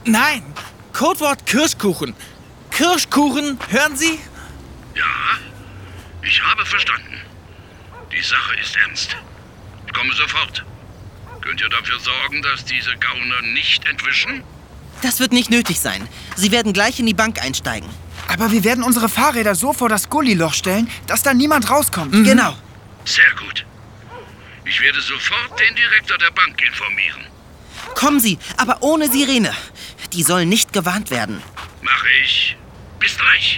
Nein, Codewort Kirschkuchen. Kirschkuchen, hören Sie? Ja, ich habe verstanden. Die Sache ist ernst. Ich komme sofort. Könnt ihr dafür sorgen, dass diese Gauner nicht entwischen? Das wird nicht nötig sein. Sie werden gleich in die Bank einsteigen. Aber wir werden unsere Fahrräder so vor das Gullyloch stellen, dass da niemand rauskommt. Genau. Sehr gut. Ich werde sofort den Direktor der Bank informieren. Kommen Sie, aber ohne Sirene. Die sollen nicht gewarnt werden. Mache ich. Bis gleich.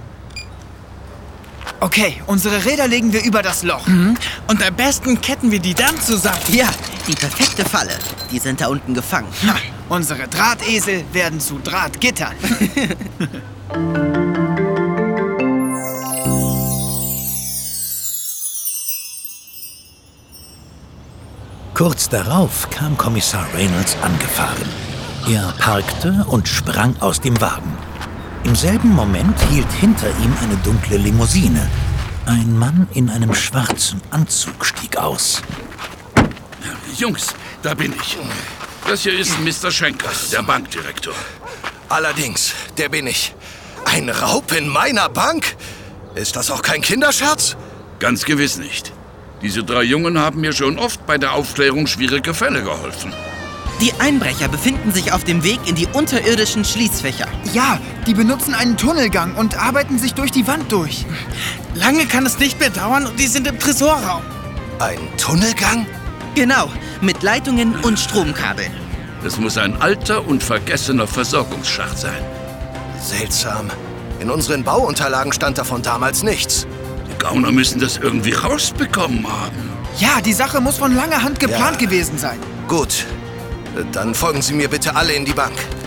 Okay, unsere Räder legen wir über das Loch. Und am besten ketten wir die dann zusammen. Ja, die perfekte Falle. Die sind da unten gefangen. Ha, unsere Drahtesel werden zu Drahtgittern. Kurz darauf kam Kommissar Reynolds angefahren. Er parkte und sprang aus dem Wagen. Im selben Moment hielt hinter ihm eine dunkle Limousine. Ein Mann in einem schwarzen Anzug stieg aus. Jungs, da bin ich. Das hier ist Mr. Schenker, der Bankdirektor. Allerdings, der bin ich. Ein Raub in meiner Bank? Ist das auch kein Kinderscherz? Ganz gewiss nicht. Diese 3 Jungen haben mir schon oft bei der Aufklärung schwieriger Fälle geholfen. Die Einbrecher befinden sich auf dem Weg in die unterirdischen Schließfächer. Ja, die benutzen einen Tunnelgang und arbeiten sich durch die Wand durch. Lange kann es nicht mehr dauern und die sind im Tresorraum. Ein Tunnelgang? Genau, mit Leitungen und Stromkabeln. Es muss ein alter und vergessener Versorgungsschacht sein. Seltsam. In unseren Bauunterlagen stand davon damals nichts. Die Gauner müssen das irgendwie rausbekommen haben. Ja, die Sache muss von langer Hand geplant gewesen sein. Gut. Dann folgen Sie mir bitte alle in die Bank.